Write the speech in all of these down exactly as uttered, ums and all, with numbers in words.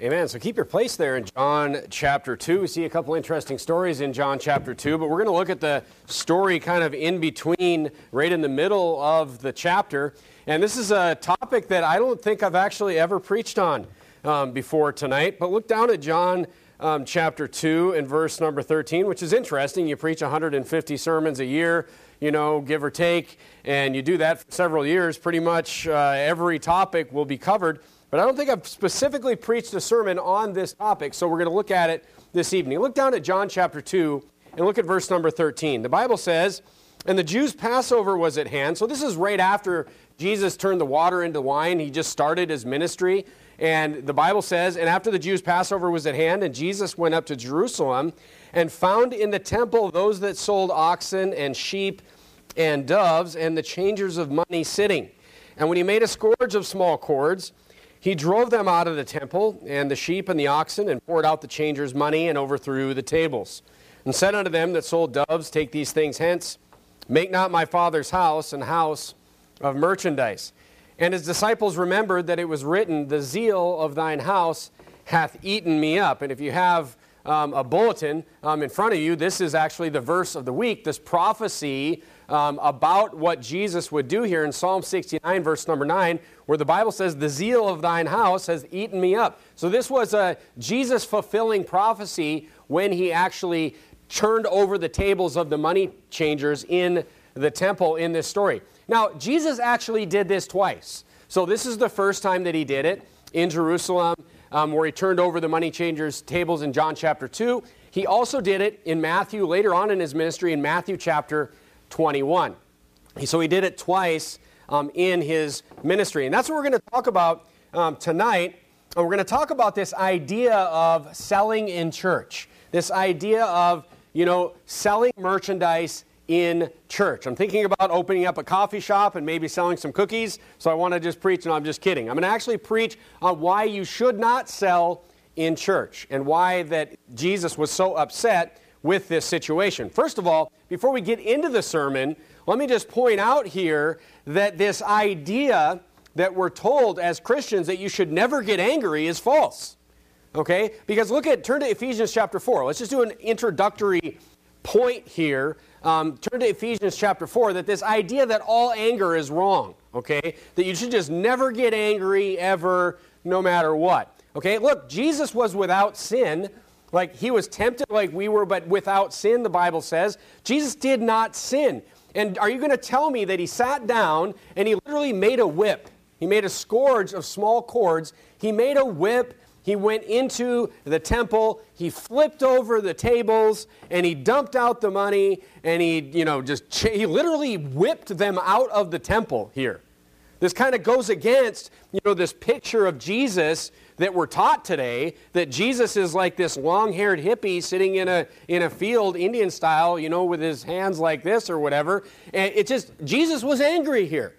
Amen. So keep your place there in John chapter two. We see a couple interesting stories in John chapter two, but we're going to look at the story kind of in between, right in the middle of the chapter. And this is a topic that I don't think I've actually ever preached on um, before tonight. But look down at John um, chapter two and verse number thirteen, which is interesting. You preach one hundred fifty sermons a year, you know, give or take, and you do that for several years. Pretty much uh, every topic will be covered. But I don't think I've specifically preached a sermon on this topic, so we're going to look at it this evening. Look down at John chapter two and look at verse number thirteen. The Bible says, "And the Jews' Passover was at hand." So this is right after Jesus turned the water into wine. He just started his ministry. And the Bible says, "And after the Jews' Passover was at hand, and Jesus went up to Jerusalem, and found in the temple those that sold oxen and sheep and doves, and the changers of money sitting. And when he made a scourge of small cords, he drove them out of the temple, and the sheep and the oxen, and poured out the changers' money, and overthrew the tables. And said unto them that sold doves, Take these things hence, make not my Father's house an house of merchandise. And his disciples remembered that it was written, The zeal of thine house hath eaten me up." And if you have um, a bulletin um, in front of you, this is actually the verse of the week, this prophecy Um, about what Jesus would do here in Psalm sixty-nine, verse number nine, where the Bible says, "The zeal of thine house has eaten me up." So this was a Jesus-fulfilling prophecy when he actually turned over the tables of the money changers in the temple in this story. Now, Jesus actually did this twice. So this is the first time that he did it in Jerusalem, um, where he turned over the money changers' tables in John chapter two. He also did it in Matthew, later on in his ministry, in Matthew chapter twenty-one. So he did it twice um, in his ministry. And that's what we're going to talk about um, tonight. And we're going to talk about this idea of selling in church. This idea of, you know, selling merchandise in church. I'm thinking about opening up a coffee shop and maybe selling some cookies. So I want to just preach, no, I'm just kidding. I'm going to actually preach on why you should not sell in church and why that Jesus was so upset with this situation. First of all, before we get into the sermon, let me just point out here that this idea that we're told as Christians that you should never get angry is false. Okay? Because look at, turn to Ephesians chapter four. Let's just do an introductory point here. Um, turn to Ephesians chapter four, that this idea that all anger is wrong. Okay? That you should just never get angry ever, no matter what. Okay? Look, Jesus was without sin. Like he was tempted like we were, but without sin, the Bible says. Jesus did not sin. And are you going to tell me that he sat down and he literally made a whip? He made a scourge of small cords. He made a whip. He went into the temple. He flipped over the tables and he dumped out the money and he, you know, just, ch- he literally whipped them out of the temple here. This kind of goes against, you know, this picture of Jesus that we're taught today, that Jesus is like this long-haired hippie sitting in a in a field, Indian style, you know, with his hands like this or whatever. And it just, Jesus was angry here.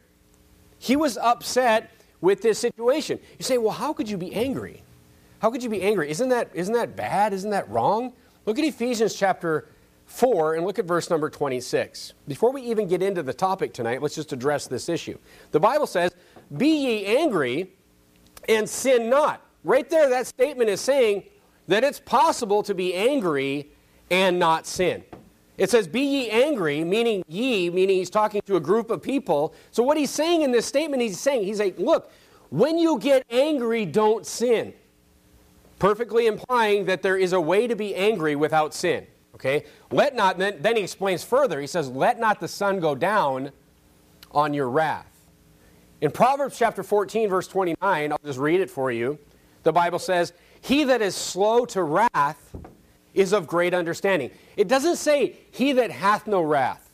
He was upset with this situation. You say, well, how could you be angry? How could you be angry? Isn't that isn't that bad? Isn't that wrong? Look at Ephesians chapter four and look at verse number twenty-six. Before we even get into the topic tonight, let's just address this issue. The Bible says, "Be ye angry and sin not." Right there, that statement is saying that it's possible to be angry and not sin. It says, "Be ye angry," meaning ye, meaning he's talking to a group of people. So what he's saying in this statement, he's saying, he's like, look, when you get angry, don't sin. Perfectly implying that there is a way to be angry without sin. Okay? Let not, then, then he explains further. He says, "Let not the sun go down on your wrath." In Proverbs chapter fourteen, verse twenty-nine, I'll just read it for you. The Bible says, "He that is slow to wrath is of great understanding." It doesn't say, "He that hath no wrath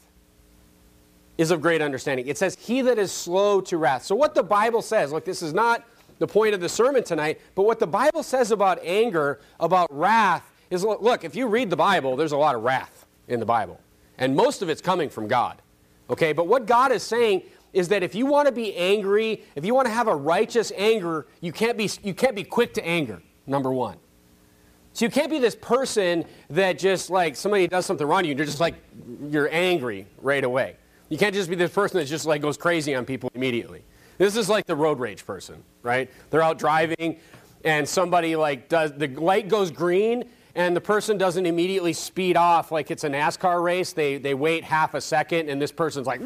is of great understanding." It says, "He that is slow to wrath." So what the Bible says, look, this is not the point of the sermon tonight, but what the Bible says about anger, about wrath, is, look, if you read the Bible, there's a lot of wrath in the Bible. And most of it's coming from God. Okay, but what God is saying is that if you want to be angry, if you want to have a righteous anger, you can't be you can't be quick to anger, number one. So you can't be this person that just like somebody does something wrong to you, and you're just like, you're angry right away. You can't just be this person that just like goes crazy on people immediately. This is like the road rage person, right? They're out driving and somebody like does, the light goes green, and the person doesn't immediately speed off like it's a NASCAR race. They, they wait half a second, and this person's like,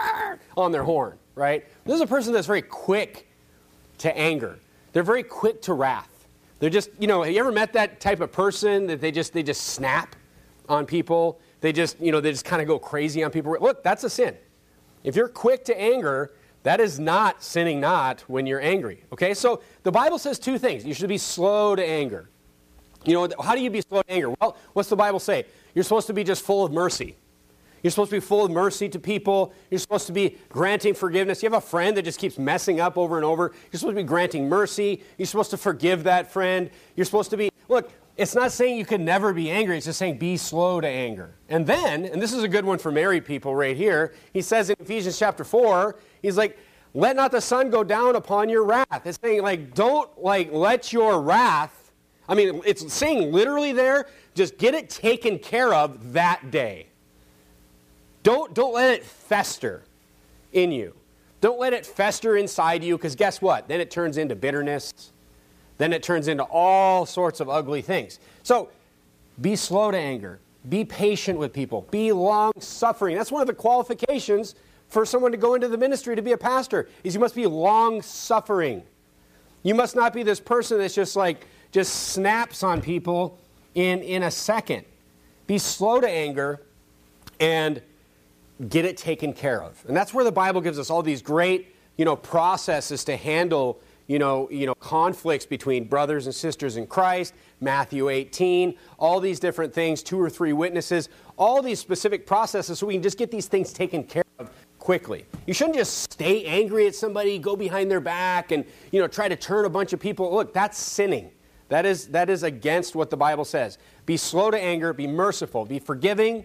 on their horn, right? This is a person that's very quick to anger. They're very quick to wrath. They're just, you know, have you ever met that type of person that they just, they just snap on people? They just, you know, they just kind of go crazy on people. Look, that's a sin. If you're quick to anger, that is not sinning not when you're angry, okay? So the Bible says two things. You should be slow to anger. You know, how do you be slow to anger? Well, what's the Bible say? You're supposed to be just full of mercy. You're supposed to be full of mercy to people. You're supposed to be granting forgiveness. You have a friend that just keeps messing up over and over. You're supposed to be granting mercy. You're supposed to forgive that friend. You're supposed to be, look, it's not saying you can never be angry. It's just saying be slow to anger. And then, and this is a good one for married people right here, he says in Ephesians chapter four, he's like, let not the sun go down upon your wrath. It's saying, like, don't, like, let your wrath, I mean, it's saying literally there, just get it taken care of that day. Don't, don't let it fester in you. Don't let it fester inside you, because guess what? Then it turns into bitterness. Then it turns into all sorts of ugly things. So be slow to anger. Be patient with people. Be long-suffering. That's one of the qualifications for someone to go into the ministry to be a pastor, is you must be long-suffering. You must not be this person that's just like, just snaps on people in, in a second. Be slow to anger and get it taken care of. And that's where the Bible gives us all these great, you know, processes to handle, you know, you know, conflicts between brothers and sisters in Christ, Matthew eighteen, all these different things, two or three witnesses, all these specific processes so we can just get these things taken care of quickly. You shouldn't just stay angry at somebody, go behind their back and, you know, try to turn a bunch of people. Look, that's sinning. That is, that is against what the Bible says. Be slow to anger, be merciful, be forgiving,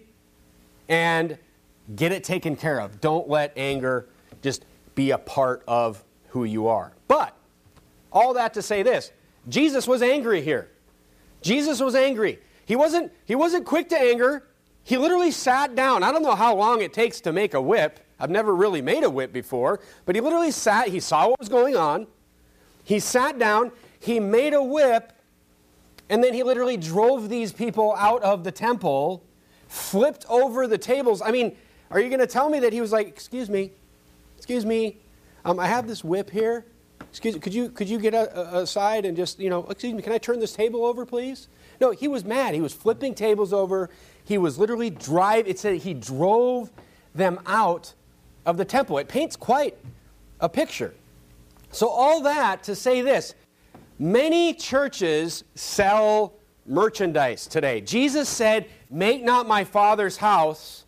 and get it taken care of. Don't let anger just be a part of who you are. But all that to say this, Jesus was angry here. Jesus was angry. He wasn't, he wasn't quick to anger. He literally sat down. I don't know how long it takes to make a whip. I've never really made a whip before. But he literally sat, he saw what was going on. He sat down, he made a whip, and then he literally drove these people out of the temple, flipped over the tables. I mean, are you going to tell me that he was like, excuse me, excuse me, um, I have this whip here. Excuse me, could you, could you get a, a, aside and just, you know, excuse me, can I turn this table over, please? No, he was mad. He was flipping tables over. He was literally drive. It said he drove them out of the temple. It paints quite a picture. So all that to say this, many churches sell merchandise today. Jesus said, make not my Father's house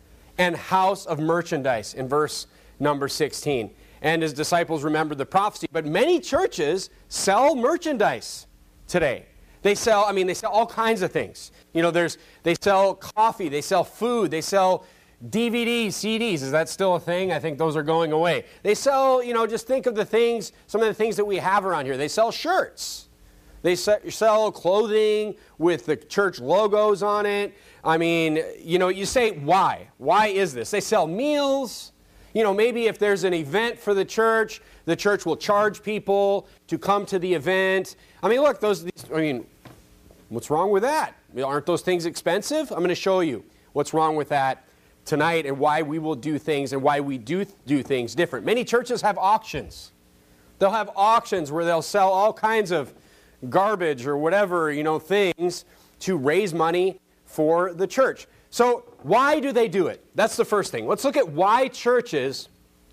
an house of merchandise in verse number sixteen. And his disciples remembered the prophecy. But many churches sell merchandise today. They sell, I mean, they sell all kinds of things. You know, there's, they sell coffee, they sell food, they sell D V Ds, C Ds. Is that still a thing? I think those are going away. They sell, you know, just think of the things, some of the things that we have around here. They sell shirts. They sell clothing with the church logos on it. I mean, you know, you say, why? Why is this? They sell meals. You know, maybe if there's an event for the church, the church will charge people to come to the event. I mean, look, those, these, I mean, what's wrong with that? Aren't those things expensive? I'm going to show you what's wrong with that tonight and why we will do things and why we do do things different. Many churches have auctions. They'll have auctions where they'll sell all kinds of garbage or whatever, you know, things to raise money for the church. So why do they do it? That's the first thing. Let's look at why churches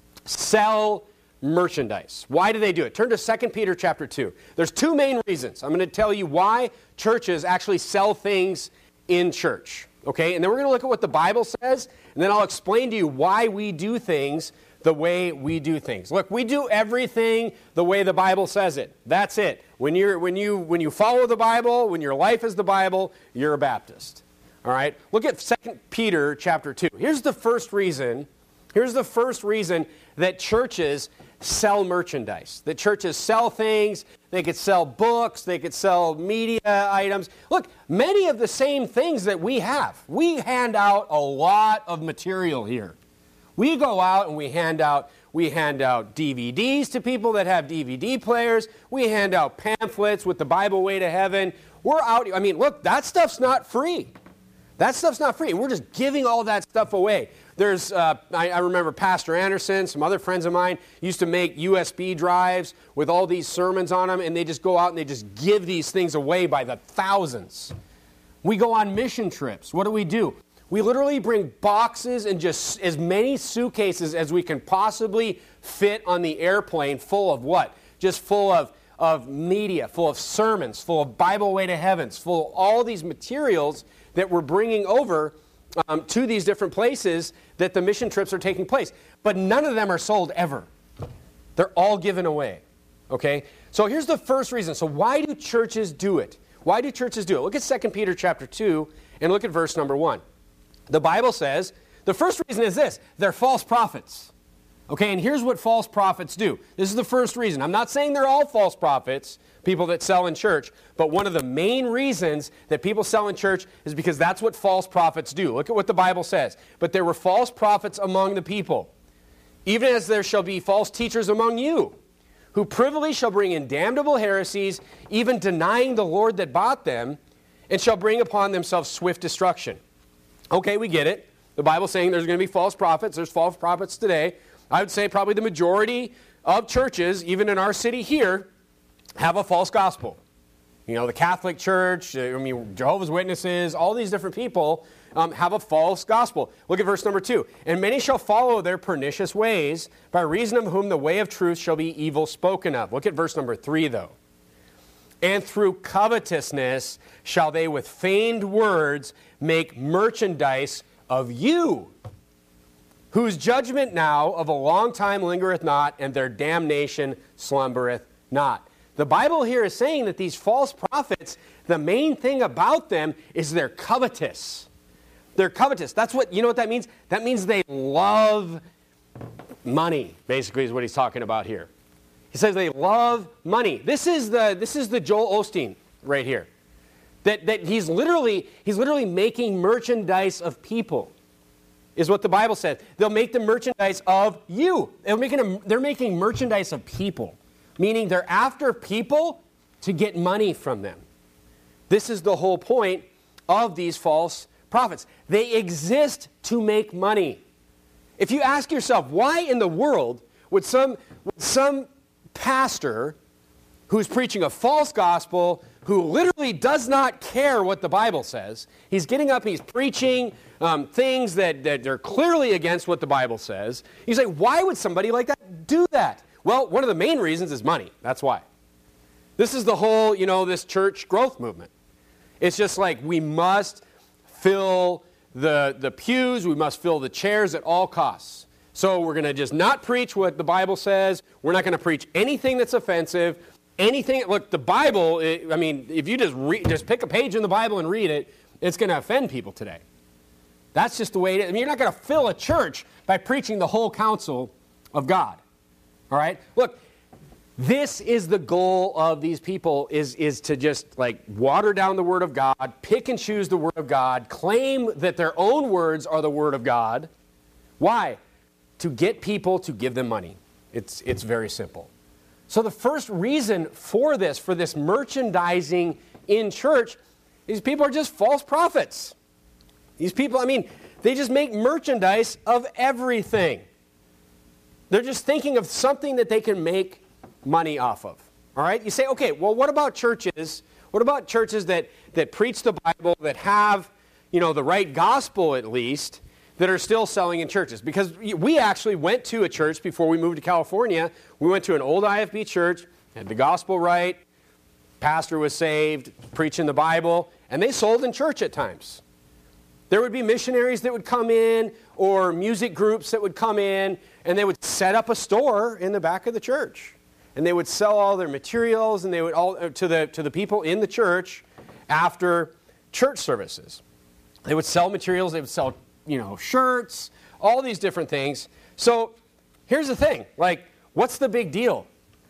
sell merchandise. Why do they do it? Turn to Second Peter chapter two. There's two main reasons. I'm going to tell you why churches actually sell things in church. Okay? And then we're going to look at what the Bible says, and then I'll explain to you why we do things the way we do things. Look, we do everything the way the Bible says it. That's it. When you're when you when you follow the Bible, when your life is the Bible, you're a Baptist. All right? Look at Second Peter chapter two. Here's the first reason, here's the first reason that churches sell merchandise. That churches sell things, they could sell books, they could sell media items. Look, many of the same things that we have. We hand out a lot of material here. We go out and we hand out, We hand out D V Ds to people that have D V D players. We hand out pamphlets with the Bible Way to Heaven. We're out. I mean, look, that stuff's not free. That stuff's not free. We're just giving all that stuff away. There's, uh, I, I remember Pastor Anderson, some other friends of mine used to make U S B drives with all these sermons on them, and they just go out and they just give these things away by the thousands. We go on mission trips. What do we do? We literally bring boxes and just as many suitcases as we can possibly fit on the airplane, full of what? Just full of, of media, full of sermons, full of Bible Way to Heavens, full of all these materials that we're bringing over um, to these different places that the mission trips are taking place. But none of them are sold ever. They're all given away. Okay? So here's the first reason. So why do churches do it? Why do churches do it? Look at Second Peter chapter two and look at verse number one. The Bible says, the first reason is this: they're false prophets. Okay, and here's what false prophets do. This is the first reason. I'm not saying they're all false prophets, people that sell in church, but one of the main reasons that people sell in church is because that's what false prophets do. Look at what the Bible says. But there were false prophets among the people, even as there shall be false teachers among you, who privily shall bring in damnable heresies, even denying the Lord that bought them, and shall bring upon themselves swift destruction. Okay, we get it. The Bible's saying there's going to be false prophets. There's false prophets today. I would say probably the majority of churches, even in our city here, have a false gospel. You know, the Catholic Church, I mean, Jehovah's Witnesses, all these different people um, have a false gospel. Look at verse number two. And many shall follow their pernicious ways, by reason of whom the way of truth shall be evil spoken of. Look at verse number three, though. And through covetousness shall they with feigned words make merchandise of you, whose judgment now of a long time lingereth not, and their damnation slumbereth not. The Bible here is saying that these false prophets, the main thing about them is they're covetous. They're covetous. That's what, you know what that means? That means they love money, basically, is what he's talking about here. He says they love money. This is the, this is the Joel Osteen right here. That, that he's literally, he's literally making merchandise of people, is what the Bible says. They'll make the merchandise of you. They're making, a, they're making merchandise of people, meaning they're after people to get money from them. This is the whole point of these false prophets. They exist to make money. If you ask yourself, why in the world would some, would some pastor who's preaching a false gospel, who literally does not care what the Bible says, he's getting up and he's preaching um, things that, that are clearly against what the Bible says. You say, why would somebody like that do that? Well, one of the main reasons is money. That's why. This is the whole, you know, this church growth movement. It's just like we must fill the, the pews, we must fill the chairs at all costs. So we're going to just not preach what the Bible says. We're not going to preach anything that's offensive. Anything, look, the Bible, it, I mean, if you just read, just pick a page in the Bible and read it, it's going to offend people today. That's just the way it is. I mean, you're not going to fill a church by preaching the whole counsel of God. All right? Look, this is the goal of these people, is, is to just like water down the Word of God, pick and choose the Word of God, claim that their own words are the Word of God. Why? To get people to give them money. It's, it's very simple. So the first reason for this, for this merchandising in church, is people are just false prophets. These people, I mean, they just make merchandise of everything. They're just thinking of something that they can make money off of. All right? You say, okay, well, what about churches? What about churches that, that preach the Bible, that have, you know, the right gospel at least, that are still selling in churches? Because we actually went to a church before we moved to California. We went to an old I F B church, had the gospel right, pastor was saved, preaching the Bible, and they sold in church at times. There would be missionaries that would come in, or music groups that would come in, and they would set up a store in the back of the church. And they would sell all their materials, and they would all to the to the people in the church after church services. They would sell materials, they would sell, you know, shirts, all these different things. So here's the thing, like, what's the big deal?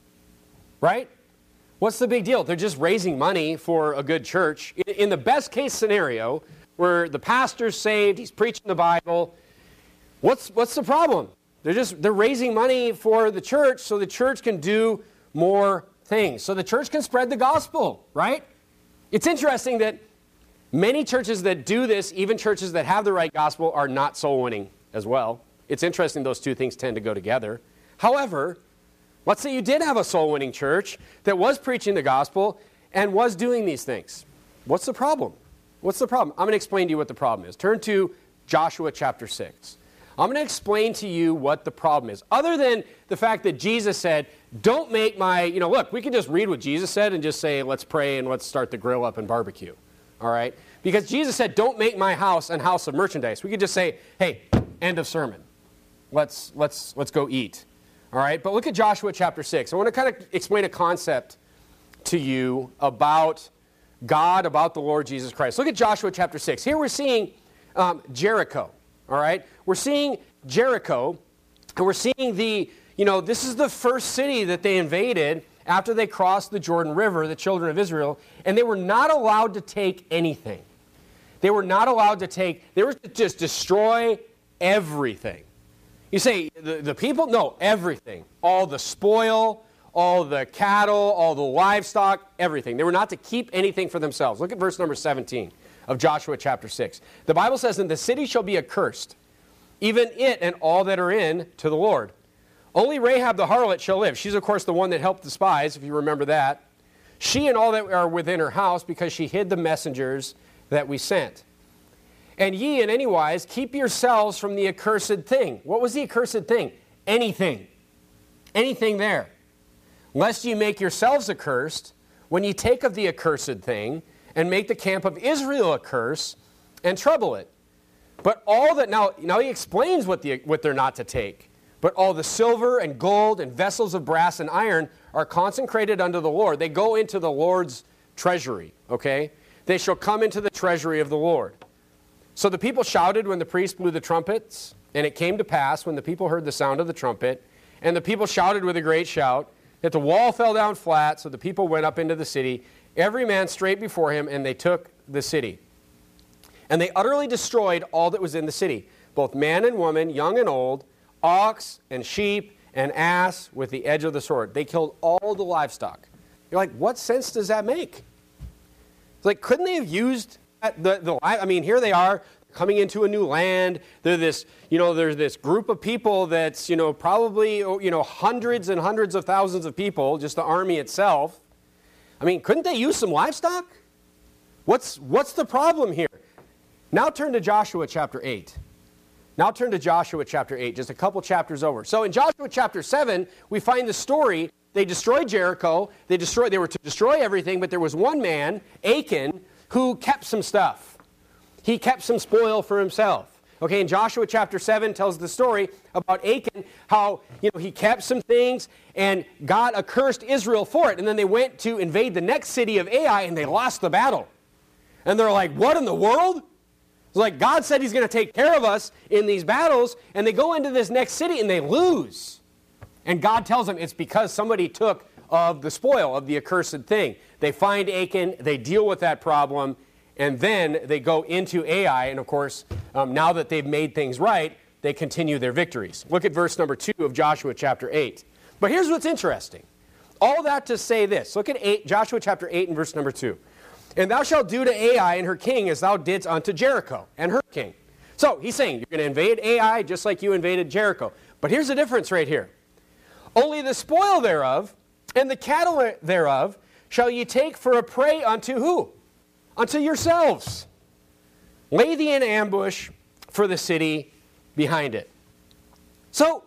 Right? What's the big deal? They're just raising money for a good church. In, in the best case scenario, where the pastor's saved, he's preaching the Bible, what's, what's the problem? They're just, they're raising money for the church so the church can do more things. So the church can spread the gospel, right? It's interesting that many churches that do this, even churches that have the right gospel, are not soul winning as well. It's interesting those two things tend to go together. However, let's say you did have a soul winning church that was preaching the gospel and was doing these things. What's the problem? What's the problem? I'm going to explain to you what the problem is. Turn to Joshua chapter six. I'm going to explain to you what the problem is. Other than the fact that Jesus said, don't make my, you know, look, we can just read what Jesus said and just say, let's pray and let's start the grill up and barbecue. All right? Because Jesus said, don't make my house an house of merchandise. We could just say, hey, end of sermon. Let's, let's, let's go eat. All right? But look at Joshua chapter six. I want to kind of explain a concept to you about God, about the Lord Jesus Christ. Look at Joshua chapter six. Here we're seeing um, Jericho. All right? We're seeing Jericho, and we're seeing the, you know, this is the first city that they invaded after they crossed the Jordan River, the children of Israel, and they were not allowed to take anything. They were not allowed to take, they were to just destroy everything. You say, the, the people? No, everything. All the spoil, all the cattle, all the livestock, everything. They were not to keep anything for themselves. Look at verse number seventeen. Of Joshua chapter six. The Bible says, and the city shall be accursed, even it and all that are in, to the Lord. Only Rahab the harlot shall live. She's, of course, the one that helped the spies, if you remember that. She and all that are within her house, because she hid the messengers that we sent. And ye in any wise keep yourselves from the accursed thing. What was the accursed thing? Anything. Anything there. Lest ye make yourselves accursed, when ye take of the accursed thing, and make the camp of Israel a curse, and trouble it. But all that, now, now he explains what, the, what they're not to take. But all the silver and gold and vessels of brass and iron are consecrated unto the Lord. They go into the Lord's treasury, okay? They shall come into the treasury of the Lord. So the people shouted when the priest blew the trumpets, and it came to pass when the people heard the sound of the trumpet, and the people shouted with a great shout, that the wall fell down flat, so the people went up into the city, every man straight before him, and they took the city. And they utterly destroyed all that was in the city, both man and woman, young and old, ox and sheep and ass with the edge of the sword. They killed all the livestock. You're like, what sense does that make? It's like, couldn't they have used the, the I mean, here they are coming into a new land. They're this, you know, there's this group of people that's, you know, probably, you know, hundreds and hundreds of thousands of people, just the army itself. I mean, couldn't they use some livestock? What's, what's the problem here? Now turn to Joshua chapter eight. Now turn to Joshua chapter eight, just a couple chapters over. So in Joshua chapter seven, we find the story. They destroyed Jericho. They destroyed. They were to destroy everything, but there was one man, Achan, who kept some stuff. He kept some spoil for himself. Okay, and Joshua chapter seven tells the story about Achan, how, you know, he kept some things, and God accursed Israel for it. And then they went to invade the next city of Ai, and they lost the battle. And they're like, what in the world? It's like, God said he's going to take care of us in these battles, and they go into this next city, and they lose. And God tells them it's because somebody took of the spoil, of the accursed thing. They find Achan, they deal with that problem, and then they go into Ai, and of course, um, now that they've made things right, they continue their victories. Look at verse number two of Joshua chapter eight. But here's what's interesting. All that to say this. Look at eight, Joshua chapter eight and verse number two. And thou shalt do to Ai and her king as thou didst unto Jericho and her king. So he's saying you're going to invade Ai just like you invaded Jericho. But here's the difference right here. Only the spoil thereof and the cattle thereof shall ye take for a prey unto who? Unto yourselves. Lay thee in ambush for the city behind it. So,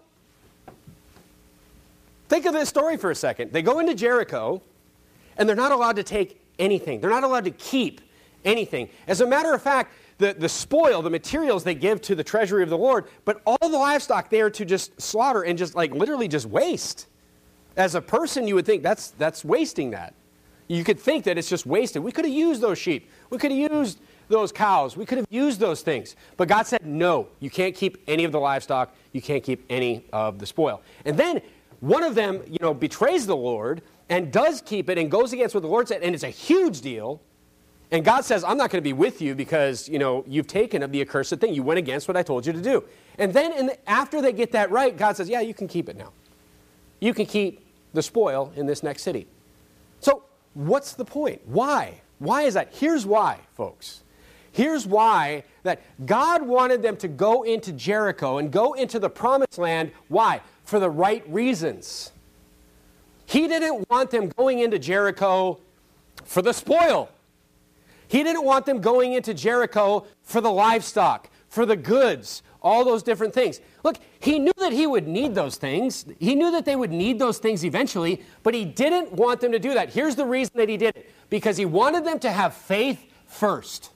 think of this story for a second. They go into Jericho, and they're not allowed to take anything. They're not allowed to keep anything. As a matter of fact, the, the spoil, the materials they give to the treasury of the Lord, but all the livestock they are to just slaughter and just like literally just waste. As a person, you would think that's, that's wasting that. You could think that it's just wasted. We could have used those sheep. We could have used those cows. We could have used those things. But God said, no, you can't keep any of the livestock. You can't keep any of the spoil. And then one of them, you know, betrays the Lord and does keep it and goes against what the Lord said, and it's a huge deal. And God says, I'm not going to be with you because, you know, you've taken of the accursed thing. You went against what I told you to do. And then in the, after they get that right, God says, yeah, you can keep it now. You can keep the spoil in this next city. So what's the point? Why? Why is that? Here's why, folks. Here's why that God wanted them to go into Jericho and go into the promised land. Why? For the right reasons. He didn't want them going into Jericho for the spoil. He didn't want them going into Jericho for the livestock, for the goods, all those different things. Look, he knew that he would need those things. He knew that they would need those things eventually, but he didn't want them to do that. Here's the reason that he did it. Because he wanted them to have faith first.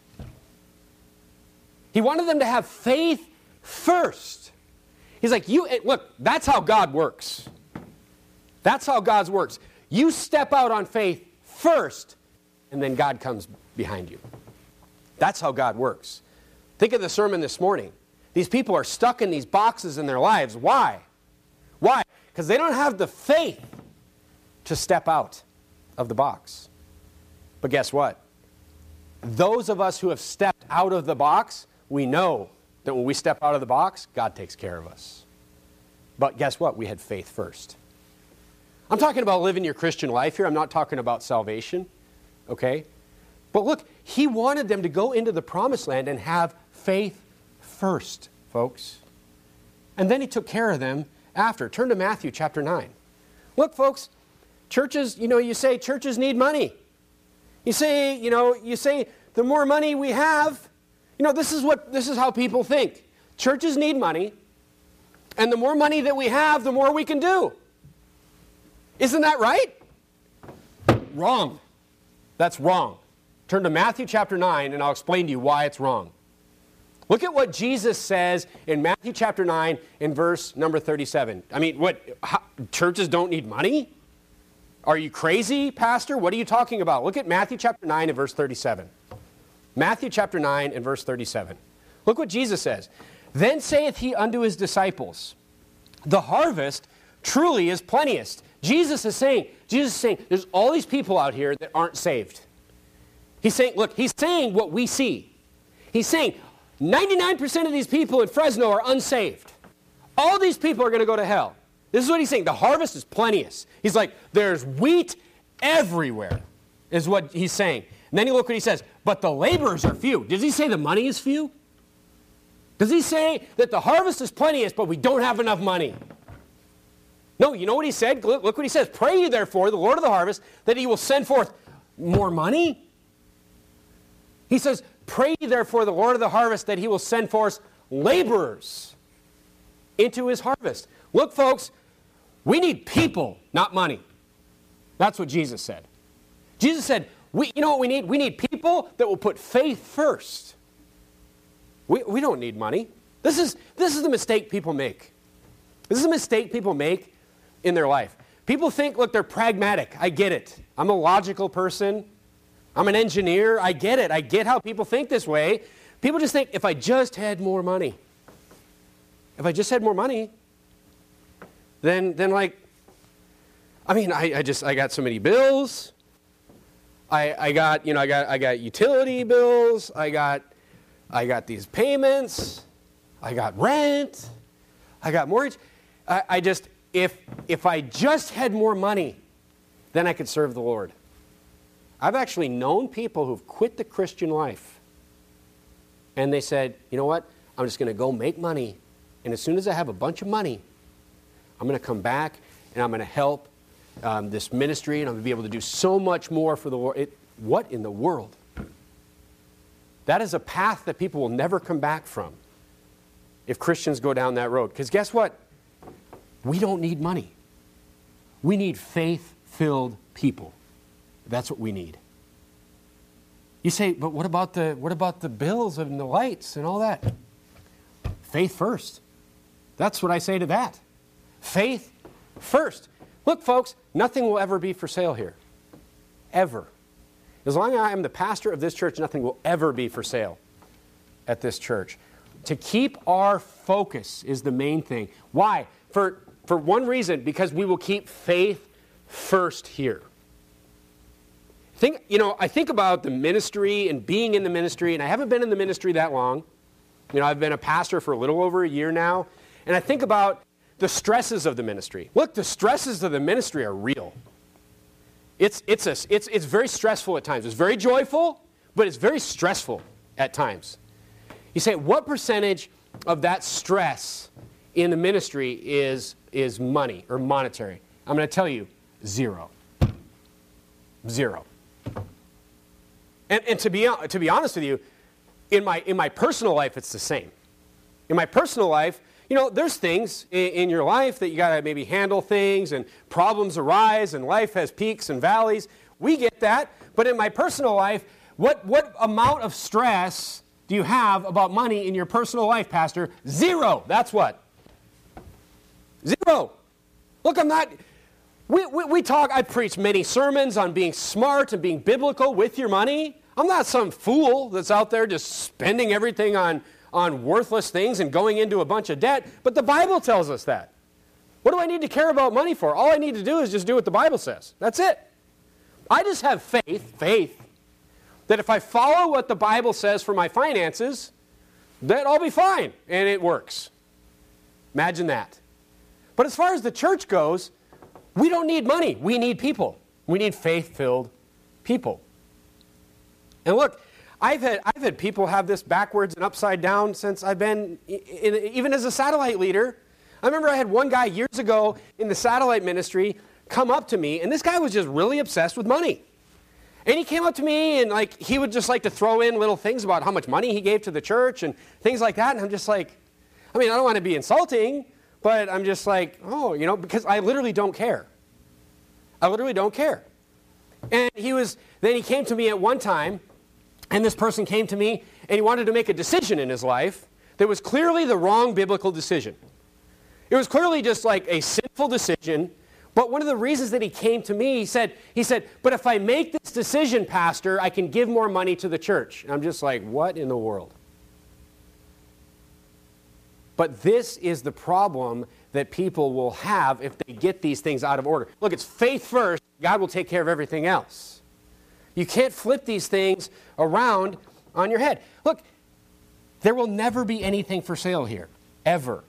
He wanted them to have faith first. He's like, you look, that's how God works. That's how God works. You step out on faith first, and then God comes behind you. That's how God works. Think of the sermon this morning. These people are stuck in these boxes in their lives. Why? Why? Because they don't have the faith to step out of the box. But guess what? Those of us who have stepped out of the box, we know that when we step out of the box, God takes care of us. But guess what? We had faith first. I'm talking about living your Christian life here. I'm not talking about salvation. Okay? But look, he wanted them to go into the promised land and have faith first, folks. And then he took care of them after. Turn to Matthew chapter nine. Look, folks, churches, you know, you say churches need money. You say, you know, you say the more money we have, you know, this is what this is how people think. Churches need money, and the more money that we have, the more we can do. Isn't that right? Wrong. That's wrong. Turn to Matthew chapter nine, and I'll explain to you why it's wrong. Look at what Jesus says in Matthew chapter nine in verse number thirty-seven. I mean, what, how, churches don't need money? Are you crazy, Pastor? What are you talking about? Look at Matthew chapter nine and verse thirty-seven. Matthew chapter nine and verse thirty-seven. Look what Jesus says. Then saith he unto his disciples, the harvest truly is plenteous. Jesus is saying, Jesus is saying, there's all these people out here that aren't saved. He's saying, look, he's saying what we see. He's saying ninety-nine percent of these people in Fresno are unsaved. All these people are going to go to hell. This is what he's saying. The harvest is plenteous. He's like, there's wheat everywhere, is what he's saying. And then you look what he says, but the laborers are few. Does he say the money is few? Does he say that the harvest is plenteous, but we don't have enough money? No, you know what he said? Look what he says. Pray ye therefore, the Lord of the harvest, that he will send forth more money. He says, pray ye therefore the Lord of the harvest, that he will send forth laborers into his harvest. Look, folks, we need people, not money. That's what Jesus said. Jesus said, we, you know what we need? We need people that will put faith first. We, we don't need money. This is, this is the mistake people make. This is a mistake people make in their life. People think, look, they're pragmatic. I get it. I'm a logical person. I'm an engineer. I get it. I get how people think this way. People just think, if I just had more money, if I just had more money, then, then like, I mean, I, I just, I got so many bills. I, I got, you know, I got, I got utility bills. I got, I got these payments. I got rent. I got mortgage. I, I just, if, if I just had more money, then I could serve the Lord. I've actually known people who've quit the Christian life. And they said, you know what? I'm just going to go make money. And as soon as I have a bunch of money, I'm going to come back and I'm going to help um, this ministry, and I'm going to be able to do so much more for the Lord. It, what in the world? That is a path that people will never come back from if Christians go down that road. Because guess what? We don't need money. We need faith-filled people. That's what we need. You say, but what about the what about the bills and the lights and all that? Faith first. That's what I say to that. Faith first. Look, folks, nothing will ever be for sale here. Ever. As long as I am the pastor of this church, nothing will ever be for sale at this church. To keep our focus is the main thing. Why? For, for one reason, because we will keep faith first here. Think, you know, I think about the ministry and being in the ministry, and I haven't been in the ministry that long. You know, I've been a pastor for a little over a year now, and I think about the stresses of the ministry. Look, the stresses of the ministry are real. It's, it's, a, it's, it's very stressful at times. It's very joyful, but it's very stressful at times. You say, what percentage of that stress in the ministry is, is money or monetary? I'm going to tell you, zero. Zero. And, and to be, to be honest with you, in my, in my personal life, it's the same. In my personal life, you know, there's things in, in your life that you got to maybe handle things, and problems arise, and life has peaks and valleys. We get that. But in my personal life, what, what amount of stress do you have about money in your personal life, Pastor? Zero. That's what. Zero. Look, I'm not... We, we, we talk, I preach many sermons on being smart and being biblical with your money. I'm not some fool that's out there just spending everything on, on worthless things and going into a bunch of debt. But the Bible tells us that. What do I need to care about money for? All I need to do is just do what the Bible says. That's it. I just have faith, faith, that if I follow what the Bible says for my finances, that I'll be fine. And it works. Imagine that. But as far as the church goes, we don't need money. We need people. We need faith-filled people. And look, I've had, I've had people have this backwards and upside down since I've been, in, in, even as a satellite leader. I remember I had one guy years ago in the satellite ministry come up to me, and this guy was just really obsessed with money. And he came up to me, and like he would just like to throw in little things about how much money he gave to the church and things like that. And I'm just like, I mean, I don't want to be insulting, but I'm just like, oh, you know, because I literally don't care. I literally don't care. And he was, then he came to me at one time, and this person came to me, and he wanted to make a decision in his life that was clearly the wrong biblical decision. It was clearly just like a sinful decision, but one of the reasons that he came to me, he said, he said, but if I make this decision, Pastor, I can give more money to the church. And I'm just like, what in the world? But this is the problem that people will have if they get these things out of order. Look, it's faith first. God will take care of everything else. You can't flip these things around on your head. Look, there will never be anything for sale here, ever.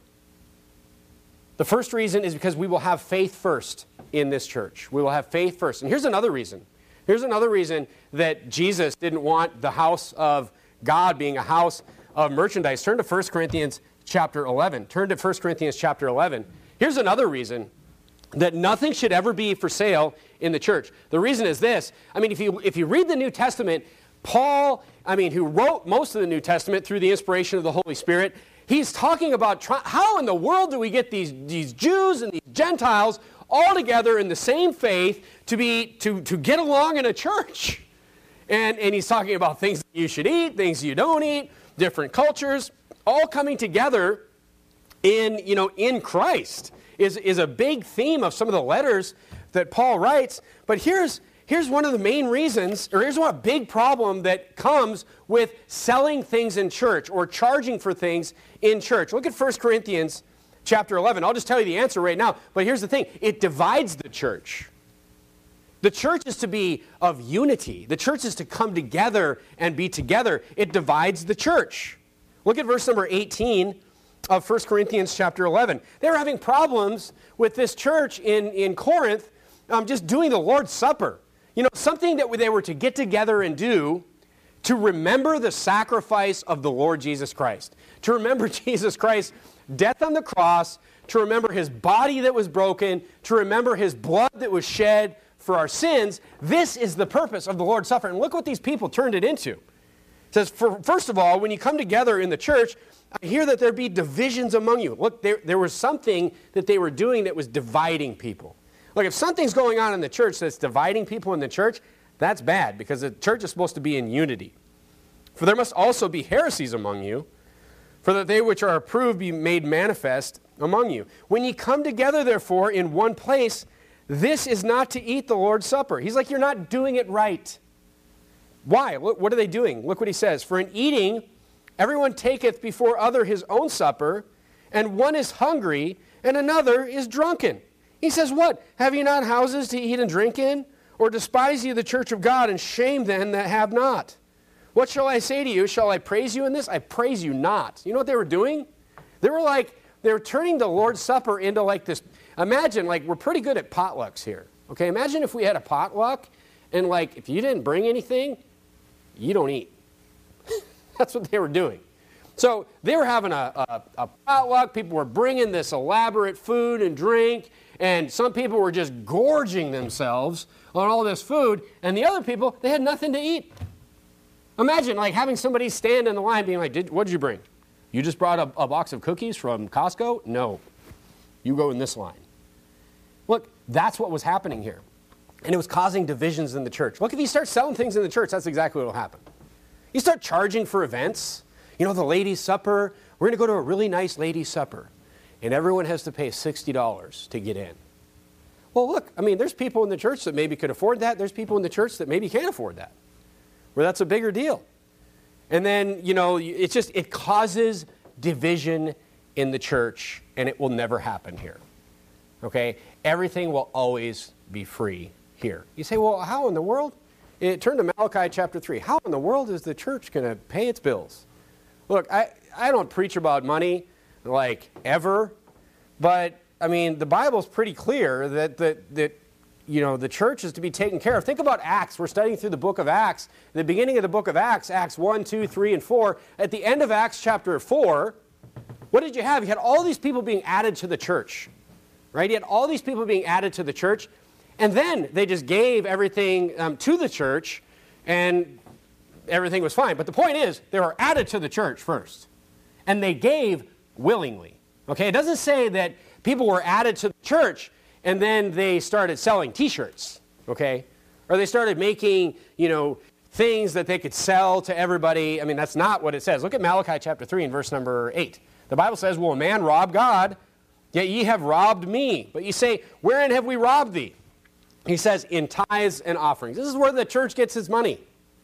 The first reason is because we will have faith first in this church. We will have faith first. And here's another reason. Here's another reason that Jesus didn't want the house of God being a house of merchandise. Turn to First Corinthians chapter eleven. Turn to First Corinthians chapter eleven. Here's another reason that nothing should ever be for sale in the church. The reason is this. I mean, if you if you read the New Testament, Paul, I mean, who wrote most of the New Testament through the inspiration of the Holy Spirit, he's talking about try, how in the world do we get these, these Jews and these Gentiles all together in the same faith to be to, to get along in a church? And, and he's talking about things that you should eat, things you don't eat, different cultures, all coming together in, you know, in Christ is, is a big theme of some of the letters that Paul writes. But here's, here's one of the main reasons, or here's one big problem that comes with selling things in church or charging for things in church. Look at First Corinthians chapter eleven. I'll just tell you the answer right now. But here's the thing. It divides the church. The church is to be of unity. The church is to come together and be together. It divides the church. Look at verse number eighteen of First Corinthians chapter eleven. They were having problems with this church in, in Corinth um, just doing the Lord's Supper. You know, something that they were to get together and do to remember the sacrifice of the Lord Jesus Christ. To remember Jesus Christ's death on the cross, to remember his body that was broken, to remember his blood that was shed for our sins. This is the purpose of the Lord's Supper. And look what these people turned it into. It says, for, first of all, when you come together in the church, I hear that there be divisions among you. Look, there, there was something that they were doing that was dividing people. Look, if something's going on in the church that's dividing people in the church, that's bad, because the church is supposed to be in unity. For there must also be heresies among you, for that they which are approved be made manifest among you. When ye come together, therefore, in one place, this is not to eat the Lord's Supper. He's like, you're not doing it right. Why? What are they doing? Look what he says. For in eating, everyone taketh before other his own supper, and one is hungry, and another is drunken. He says, what? Have you not houses to eat and drink in? Or despise ye the church of God, and shame them that have not? What shall I say to you? Shall I praise you in this? I praise you not. You know what they were doing? They were like, they were turning the Lord's Supper into like this. Imagine, like, we're pretty good at potlucks here. Okay, imagine if we had a potluck, and like, if you didn't bring anything, you don't eat. That's what they were doing. So they were having a, a, a potluck. People were bringing this elaborate food and drink, and some people were just gorging themselves on all this food, and the other people, they had nothing to eat. Imagine like having somebody stand in the line being like, Did, what did you bring? You just brought a, a box of cookies from Costco? No. You go in this line. Look, that's what was happening here. And it was causing divisions in the church. Look, if you start selling things in the church, that's exactly what will happen. You start charging for events. You know, the ladies' supper. We're going to go to a really nice ladies' supper. And everyone has to pay sixty dollars to get in. Well, look, I mean, there's people in the church that maybe could afford that. There's people in the church that maybe can't afford that, where that's a bigger deal. And then, you know, it's just, it causes division in the church, and it will never happen here. Okay? Everything will always be free here. You say, well, how in the world? It, turn to Malachi chapter three. How in the world is the church going to pay its bills? Look, I, I don't preach about money, like, ever, but, I mean, the Bible's pretty clear that, that, that you know, the church is to be taken care of. Think about Acts. We're studying through the book of Acts. At the beginning of the book of Acts, Acts one, two, three, and four. At the end of Acts chapter four, what did you have? You had all these people being added to the church, right? You had all these people being added to the church, and then they just gave everything um, to the church, and everything was fine. But the point is, they were added to the church first, and they gave willingly. Okay, it doesn't say that people were added to the church and then they started selling T-shirts, okay? Or they started making, you know, things that they could sell to everybody. I mean, that's not what it says. Look at Malachi chapter three and verse number eight. The Bible says, will a man rob God? Yet ye have robbed me. But you say, wherein have we robbed thee? He says, in tithes and offerings. This is where the church gets its money.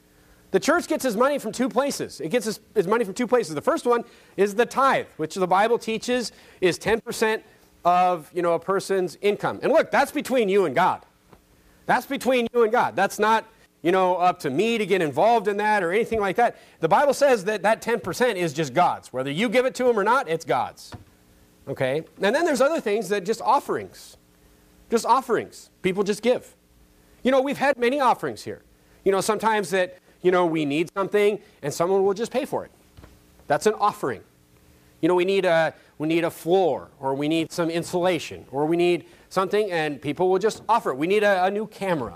The church gets its money from two places. It gets its, its money from two places. The first one is the tithe, which the Bible teaches is ten percent of, you know, a person's income. And look, that's between you and God. That's between you and God. That's not, you know, up to me to get involved in that or anything like that. The Bible says that that ten percent is just God's. Whether you give it to him or not, it's God's. Okay? And then there's other things that just offerings. Just offerings. People just give. You know, we've had many offerings here. You know, sometimes that, you know, we need something and someone will just pay for it. That's an offering. You know, we need a we need a floor, or we need some insulation, or we need something, and people will just offer it. We need a, a new camera,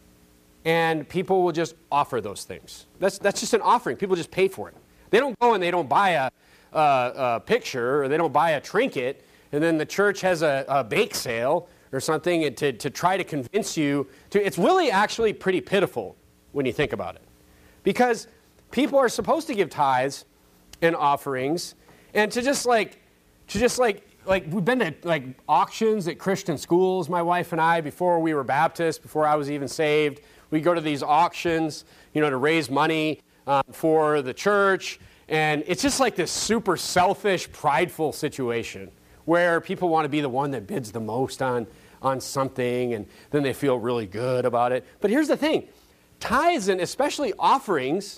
and people will just offer those things. That's that's just an offering. People just pay for it. They don't go and they don't buy a, a, a picture, or they don't buy a trinket, and then the church has a, a bake sale or something to, to try to convince you to. It's really actually pretty pitiful when you think about it. Because people are supposed to give tithes and offerings, and to just like, to just like, like we've been to like auctions at Christian schools, my wife and I, before we were Baptist, before I was even saved. We go to these auctions, you know, to raise money um, for the church, and it's just like this super selfish, prideful situation where people want to be the one that bids the most on, on something, and then they feel really good about it. But here's the thing. Tithes and especially offerings,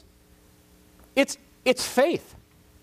it's it's faith.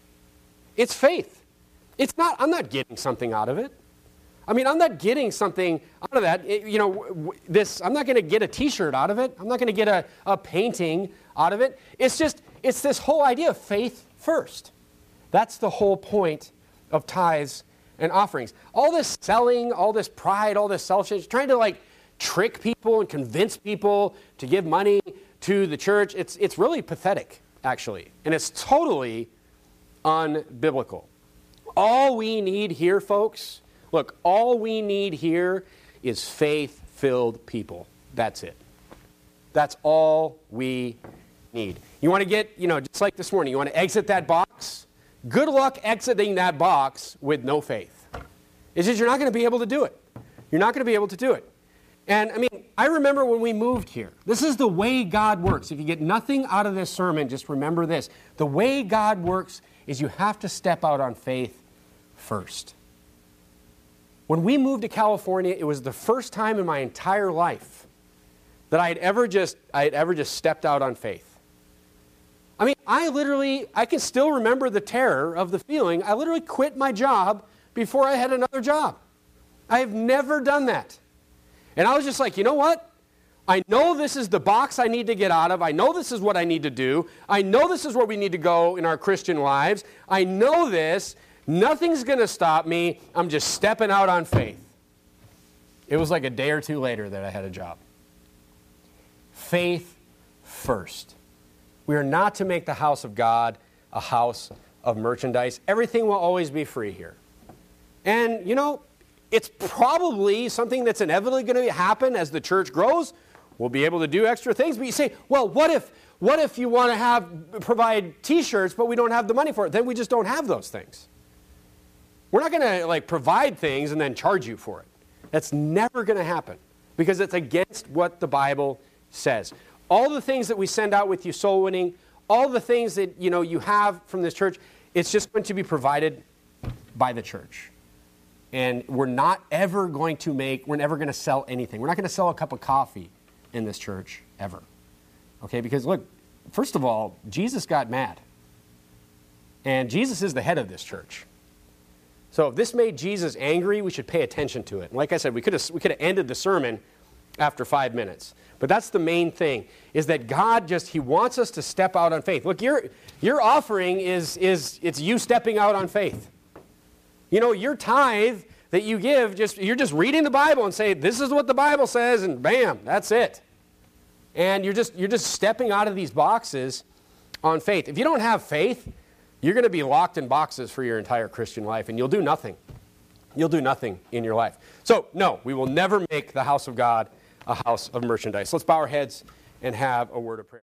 It's faith. It's not, I'm not getting something out of it. I mean, I'm not getting something out of that. It, you know, this, I'm not going to get a T-shirt out of it. I'm not going to get a, a painting out of it. It's just, it's this whole idea of faith first. That's the whole point of tithes and offerings. All this selling, all this pride, all this selfishness, trying to like trick people and convince people to give money to the church. It's, it's really pathetic, actually. And it's totally unbiblical. All we need here, folks, look, all we need here is faith-filled people. That's it. That's all we need. You want to get, you know, just like this morning, you want to exit that box? Good luck exiting that box with no faith. It's just you're not going to be able to do it. You're not going to be able to do it. And, I mean, I remember when we moved here. This is the way God works. If you get nothing out of this sermon, just remember this. The way God works is you have to step out on faith first. When we moved to California, it was the first time in my entire life that I had ever just I had ever just stepped out on faith. I mean, I literally, I can still remember the terror of the feeling. I literally quit my job before I had another job. I have never done that. And I was just like, you know what? I know this is the box I need to get out of. I know this is what I need to do. I know this is where we need to go in our Christian lives. I know this. Nothing's going to stop me. I'm just stepping out on faith. It was like a day or two later that I had a job. Faith first. We are not to make the house of God a house of merchandise. Everything will always be free here. And, you know, it's probably something that's inevitably going to happen as the church grows. We'll be able to do extra things. But you say, well, what if what if you want to have provide T-shirts, but we don't have the money for it? Then we just don't have those things. We're not going to like provide things and then charge you for it. That's never going to happen because it's against what the Bible says. All the things that we send out with you soul winning, all the things that you know you have from this church, it's just going to be provided by the church. And we're not ever going to make, we're never going to sell anything. We're not going to sell a cup of coffee in this church ever. Okay, because look, first of all, Jesus got mad. And Jesus is the head of this church. So if this made Jesus angry, we should pay attention to it. And like I said, we could have we could have ended the sermon after five minutes. But that's the main thing, is that God just, He wants us to step out on faith. Look, your, your offering is, is, it's you stepping out on faith. You know, your tithe that you give, just you're just reading the Bible and say, this is what the Bible says, and bam, that's it. And you're just, you're just stepping out of these boxes on faith. If you don't have faith, you're going to be locked in boxes for your entire Christian life, and you'll do nothing. You'll do nothing in your life. So, no, we will never make the house of God a house of merchandise. Let's bow our heads and have a word of prayer.